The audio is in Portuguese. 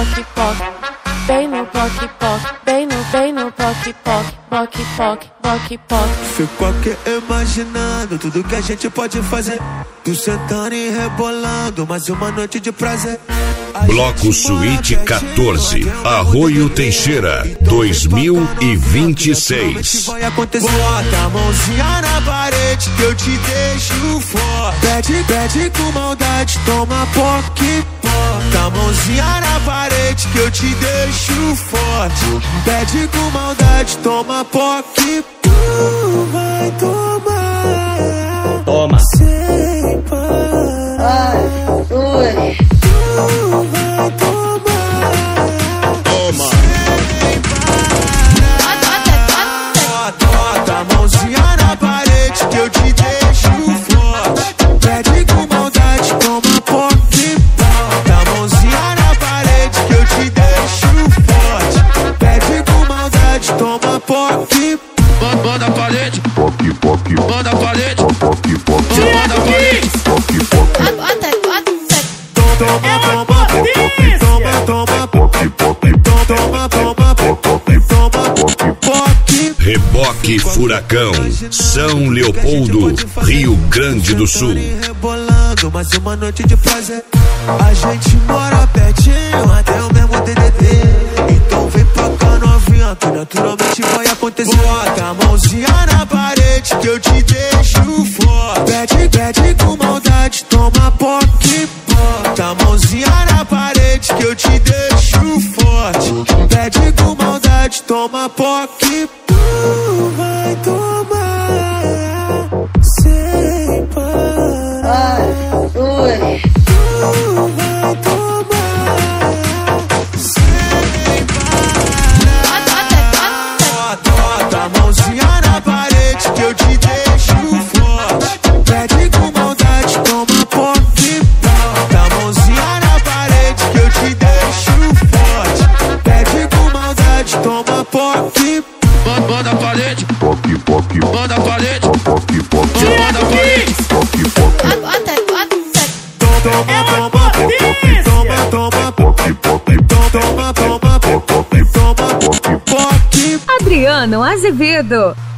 poque poque, bem no poque poque, bem no poque poque, poque poque, poque poque. Fico aqui imaginando tudo que a gente pode fazer. Tu sentando e rebolando, mais uma noite de prazer. Bloco Suíte 14, Arroio Teixeira, 2026. Vai acontecer. Bota a mãozinha na parede que eu te deixo forte. Pede com maldade, toma poque. Bota a mãozinha na parede que eu te deixo forte. Pede com maldade, toma poque. Tu vai tomar. Toma. Sem parar. Tu vai tomar. Toma. Sem parar. Bota a mãozinha na parede que eu te deixo forte. Pede com maldade, toma poque. Bota a mãozinha na parede que eu te deixo forte. Pede com maldade, toma poque. Banda a parede, Poque, poque, banda a parede, poque, poque, banda a parede. poque, poque, Toma, poque, poque, poque. Reboque Furacão, São Leopoldo, Rio Grande do Sul. Rebolando, mais uma noite de prazer. A gente mora pertinho, até o mesmo DDD. Então vem pra cá novinha, que naturalmente vai acontecer. Bota a mãozinha na parede que eu te deixo forte. Pede com maldade, toma poque. Bota a mãozinha na parede que eu te deixo forte. Pede com maldade, toma poque. Tu vai tomar sem parar. Tu vai tomar sem parar. Bota a mãozinha na parede que eu te deixo forte. Pede com maldade, toma poque. Bota a mãozinha na parede que eu te deixo forte. Pede com maldade, toma poque. Banda a parede, poque, poque, banda a parede, poque, poque, banda a parede. poque, poque, Toma, poque, poque. Adriano Azevedo.